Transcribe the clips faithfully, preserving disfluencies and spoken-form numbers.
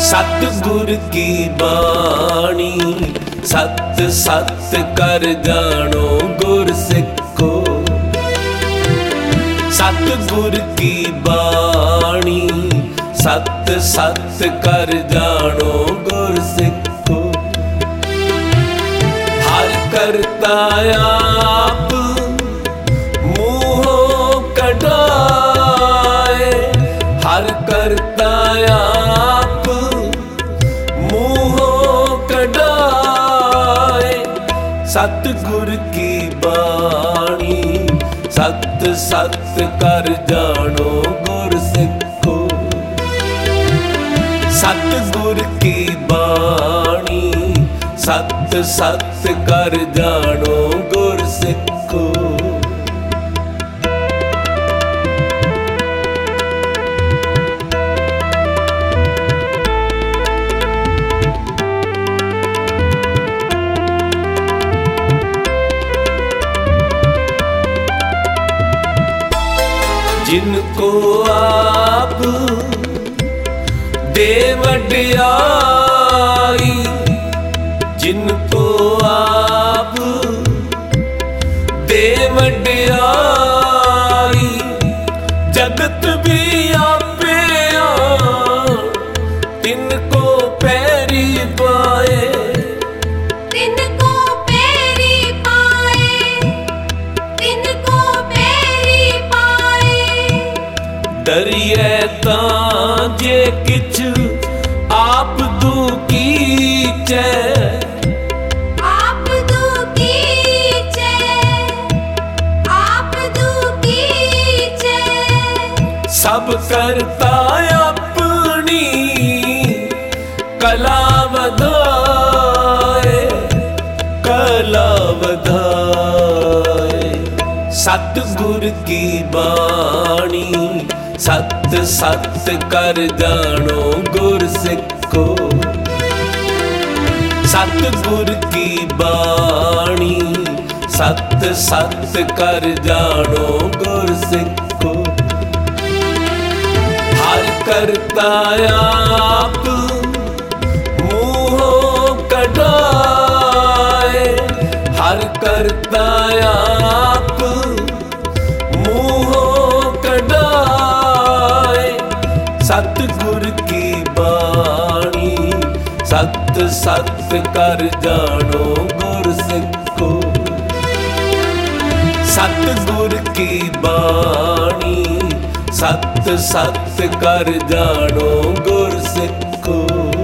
सतगुर की बाणी सत सत कर जानो गुर सिखो। सतगुर की बाणी सत सत कर जानो गुर सिखो। हर करता आप मुँहों कढ़ाए, हर करता आप मुँहों कढ़ाए। सतगुर की बाणी सत सत कर जानो गुर सिखो। सतगुर की बाणी सत सत कर जानो गुर सिखो। जिनको आप दे वड्याई, जिनको आप दे वड्याई। जगत भी आपे तिनको पैरी पाए, तिनको पैरी पाए, तिनको पैरी पाए। डरिए तां जे किछ आप दुखीचे, आप दुखीचे, आप दुखीचे। सब करता अपनी कला वधाए, कला वधाए। सतगुर की बाणी सत सत कर जानो गुर सिखो। सतगुर की बाणी सत सत कर जानो गुर सिखो। हर करता आप मुँहों कढ़ाए, हर करता आप मुँहों कढ़ाए। सतगुर की बाणी सत सत कर जानो गुर सिखो। सतगुर की बाणी सत सत कर जानो गुर सिखो।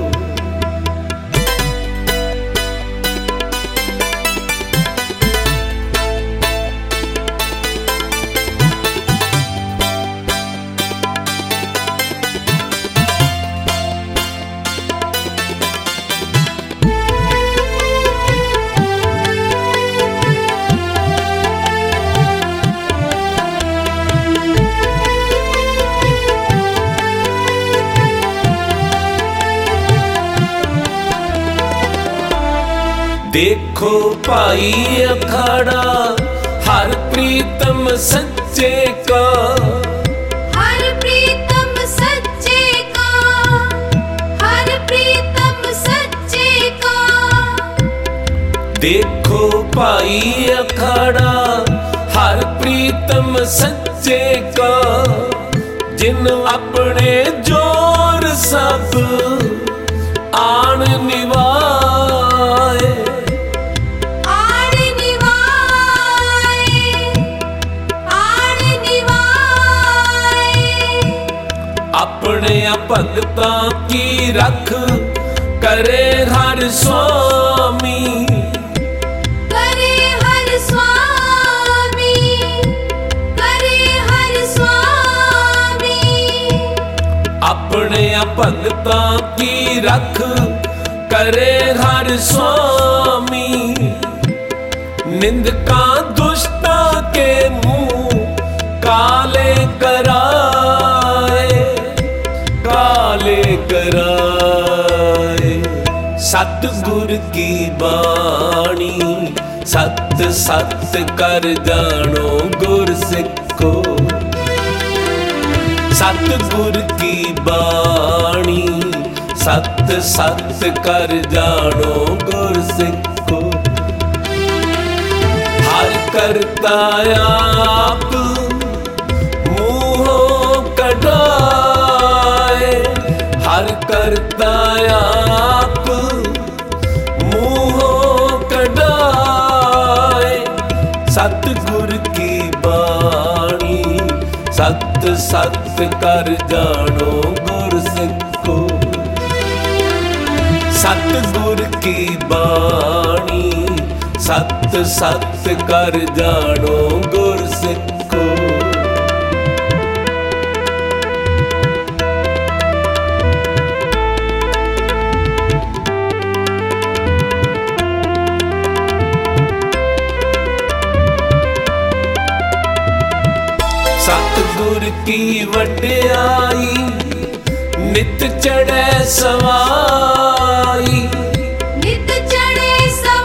देखो भाई अखाड़ा हर प्रीतम सच्चे का, हर प्रीतम सच्चे का, हर प्रीतम सच्चे का। देखो भाई अखाड़ा हर प्रीतम सच्चे का। जिन अपने जोर सब आन निभाए, अपने भगतां की रख करे हर स्वामी, करे हर स्वामी, करे हर स्वामी। अपने भगतां की रख करे हर स्वामी। निंदका दुष्टा के मुंह काले कराए, काले कराए। सतगुर की बाणी सत सत कर जानो गुर सिखो। सतगुर की बाणी सत सत कर जानो गुर सिखो। हर करता आप मुँहों कढ़ाए, हर करता आप मुँहों कढ़ाए। सतगुर की बाणी सत सत कर जानो गुर सिखो। सतगुर की बाणी सत सत कर जानो गुर सिखो। सतगुर की वड्याई नित चढ़े सवाई, नित चढ़े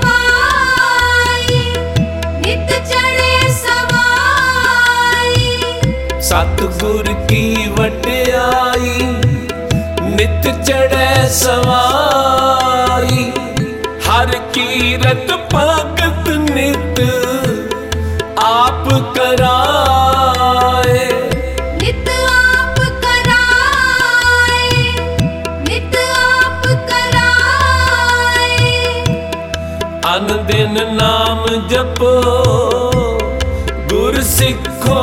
सवाई, नित चढ़े सवाई। सतगुर की वड्याई नित चढ़े सवाई। हर कीरत भगत नित आप कराए, नित आप कराए, नित आप कराए। अन दिन नाम जपो गुर सिखो,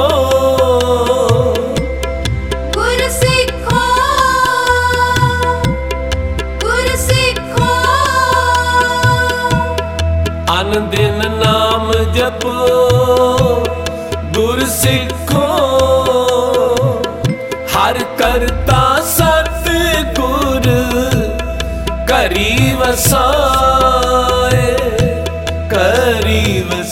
गुर सिखो, गुर सिखो। अन दिन नाम जपो गुर सिखो। हर करता सतगुर करी वसाए, करी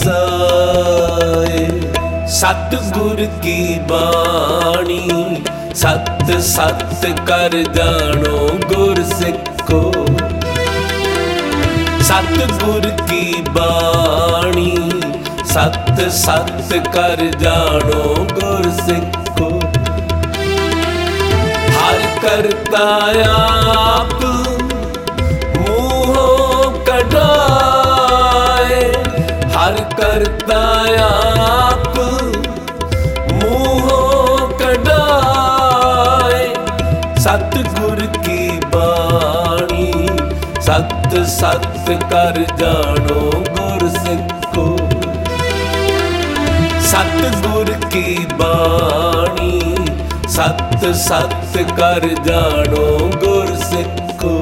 वसाए। सतगुर की बाणी सत सत कर जानो गुर सिखो। सतगुर की बाणी सत सत कर जानो गुर सिखो। हर करता आप मुँहों कढ़ाए, हर करता आप मुँहों कढ़ाए। सतगुर की बाणी सत सत कर जानो गुर सिखो। सतगुर की बाणी सत सत कर जानो गुर सिखो।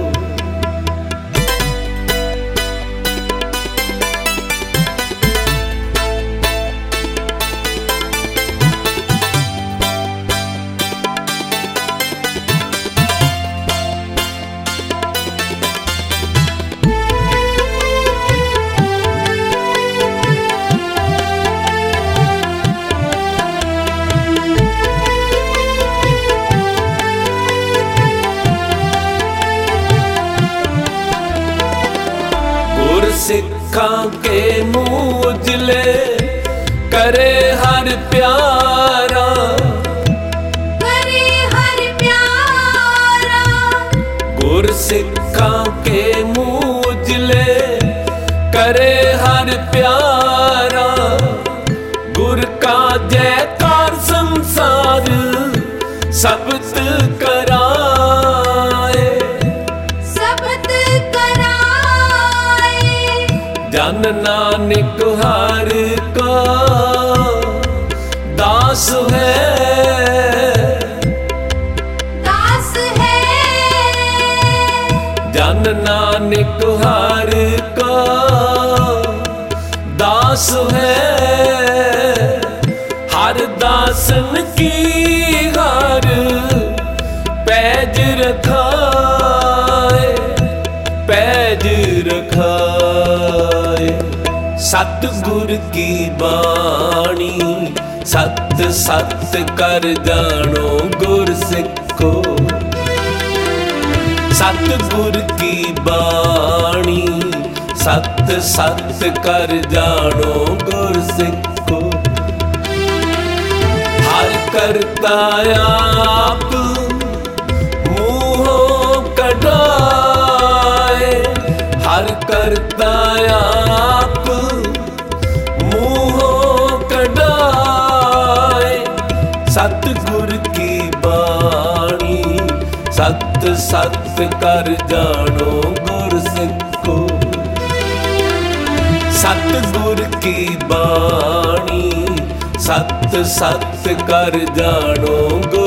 सिखां के मुँह उजले करे हर प्यारा, करे हर प्यारा। गुर सिखां के मुँह उजले करे हर प्यारा। गुर का जयकार संसार सबत कराए, सबत कराए। जन नानक हर का दास है, दास है। जन नानक हर का दास है। हर दासन की हर पैज रखाए, पैज रखाए। सतगुर की बाणी सत सत कर जानो गुर सिखो। सतगुर की बाणी सत सत कर जानो गुर सिखो। हर करता आप मुँहों कढ़ सत सत कर जानो गुर सिखो। सतगुर की बाणी सत सत कर जानो गुर